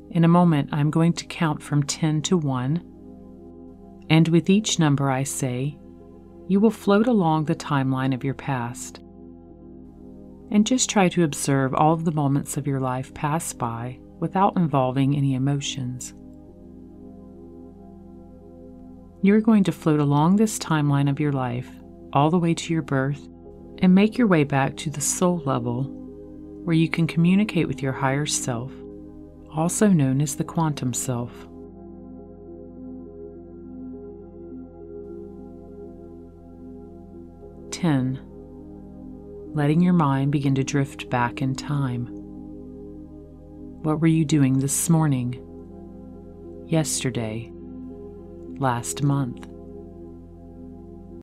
In a moment, I'm going to count from 10 to 1, and with each number I say, you will float along the timeline of your past. And just try to observe all of the moments of your life pass by without involving any emotions. You're going to float along this timeline of your life all the way to your birth and make your way back to the soul level where you can communicate with your higher self, also known as the quantum self. Ten. Letting your mind begin to drift back in time. What were you doing this morning, yesterday, last month?